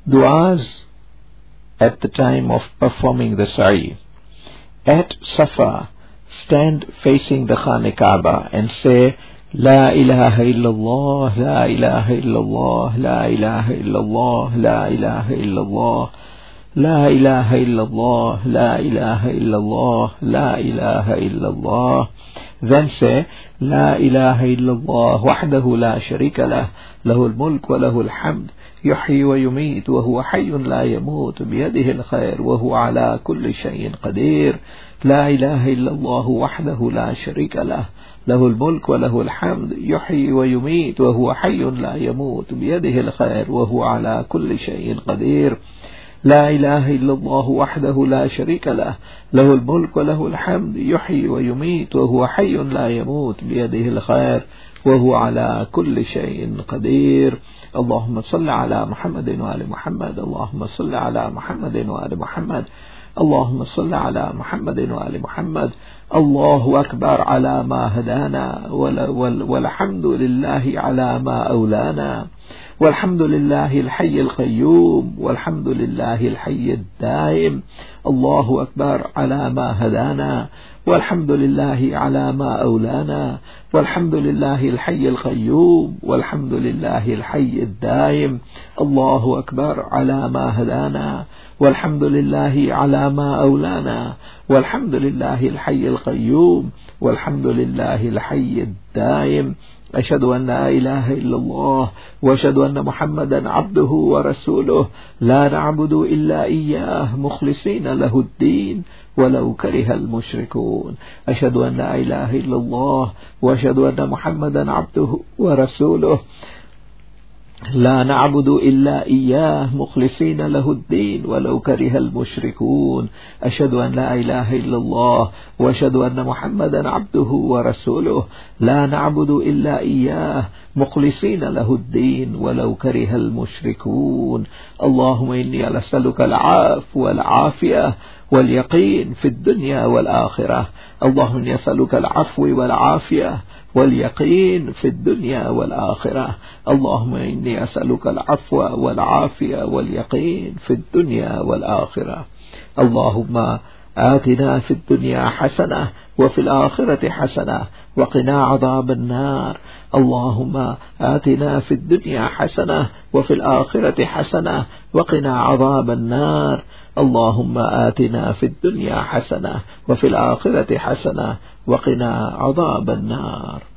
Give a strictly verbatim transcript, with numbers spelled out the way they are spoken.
Du'as at the time of performing the sa'i. At Safa, stand facing the Khane Kaaba and say, La ilaha illallah, La ilaha illallah, La ilaha illallah, La ilaha illallah, La ilaha illallah, La ilaha illallah, La ilaha illallah. Then say, La ilaha illallah, wahdahu la sharika lah, lahul mulk wa lahul hamd, yuhyi wa yumit, wa huwa hayyun la yamut, biyadihi al-khair, wa huwa ala kulli shay'in qadir. La ilaha illallah wahdahu la sharika lah, lahul mulk wa lahul hamd, yuhyi wa yumit, wa huwa hayyun la yamut, biyadihi al-khair, wa huwa ala kulli shay'in qadir. لا إله إلا الله وحده لا شريك له له الملك وله الحمد يحيي ويميت وهو حي لا يموت بيده الخير وهو على كل شيء قدير. اللهم صل على محمد وآل محمد. اللهم صل على محمد وآل محمد. اللهم صل على محمد وآل محمد. الله أكبر على ما هدانا والحمد لله على ما أولانا والحمد لله الحي القيوم والحمد لله الحي الدائم. الله أكبر على ما هدانا والحمد لله على ما أولانا والحمد لله الحي القيوم والحمد لله الحي الدائم. الله أكبر على ما هدانا والحمد لله على ما أولانا والحمد لله الحي القيوم والحمد لله الحي الدائم. أشهد أن لا إله إلا الله وأشهد أن محمدا عبده ورسوله لا نعبد إلا إياه مخلصين له الدين ولو كره المشركون. أشهد أن لا إله إلا الله وأشهد أن محمدا عبده ورسوله لا نعبد إلا إياه مخلصين له الدين ولو كره المشركون. أشهد أن لا إله إلا الله وأشهد أن محمدا عبده ورسوله لا نعبد إلا إياه مخلصين له الدين ولو كره المشركون. اللهم إني أسألك العفو والعافية واليقين في الدنيا والآخرة. اللهم إني أسألك العفو والعافية واليقين في الدنيا والآخرة. اللهم إني أسألك العفو والعافية واليقين في الدنيا والآخرة. اللهم آتنا في الدنيا حسنة وفي الآخرة حسنة وقنا عذاب النار. اللهم آتنا في الدنيا حسنة وفي الآخرة حسنة وقنا عذاب النار. اللهم آتنا في الدنيا حسنة وفي الآخرة حسنة وقنا عذاب النار.